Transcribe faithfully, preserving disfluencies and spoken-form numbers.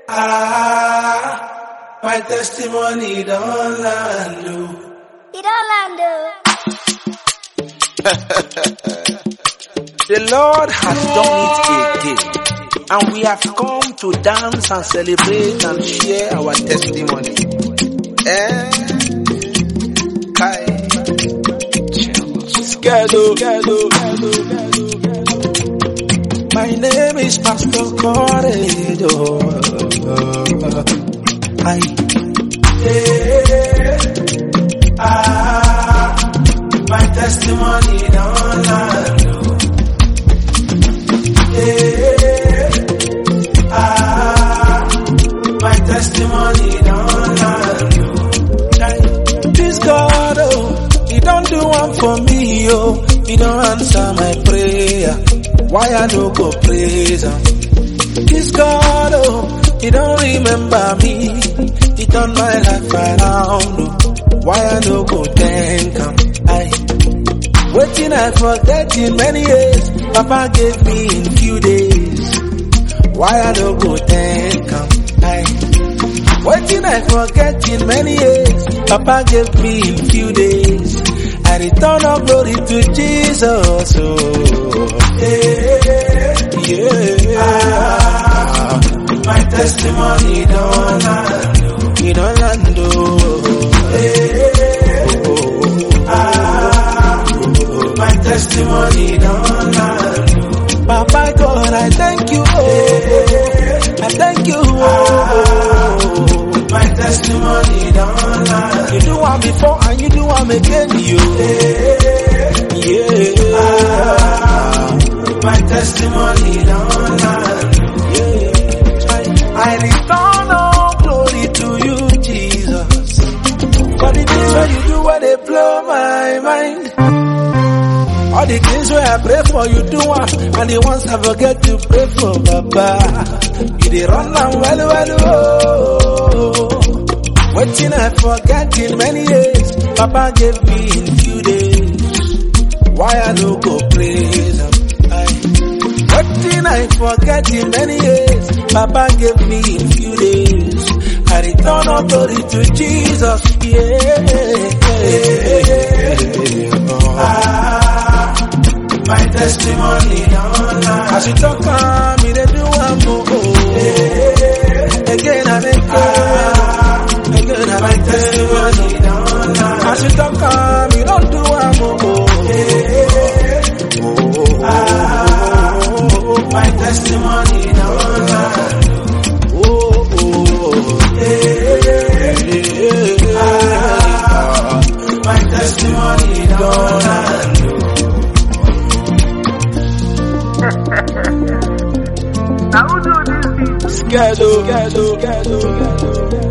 Ah, my testimony don't land. It don't land. The Lord has done it again, and we have come to dance and celebrate and share our testimony. Eh? Kai. Skedo, skedo, skedo, skedo. My name is Pastor Corridor. I. Yeah. Ah, my testimony don't land. Yeah. Ah, my testimony don't land. This God, oh, He don't do one for me, oh. He don't answer my prayer. Why I no go praise Him? This God, oh, He don't remember me. He turned my life around, oh. Why I no go thank Him? I waiting I forget in many years. Papa gave me in few days. Why I no go thank Him? I waiting I forget in many years. Papa gave me in few days. I return all glory to Jesus. Oh, Yeah. yeah. Ah, my testimony don't land. He don't land. Oh, Yeah. Ah, my testimony don't land. Papa God, I thank you. Oh, I thank you. Oh, My testimony don't land. you do one before and you do one again. You, yeah. Ah, my testimony don't land. I return all glory to you, Jesus. For the things where you do, where they blow my mind. All the things where I pray for, you do one, and the ones I forget to pray for, Baba. You dey run down well, well, oh. Waiting I forget in many years. Papa gave me in few days. Why I no go praise Him? Waiting I forget in many years. Papa gave me in few days. I return all glory to Jesus. Yeah. Ah, my testimony don't land. As you talk on me, they do one more. Again and again. Again and My testimony again. don't land. As you talk on me, don't do one more. Ah, my testimony don't land. Oh, oh, Ah, my testimony don't land. Now who do this thing? Schedule, schedule, schedule, schedule.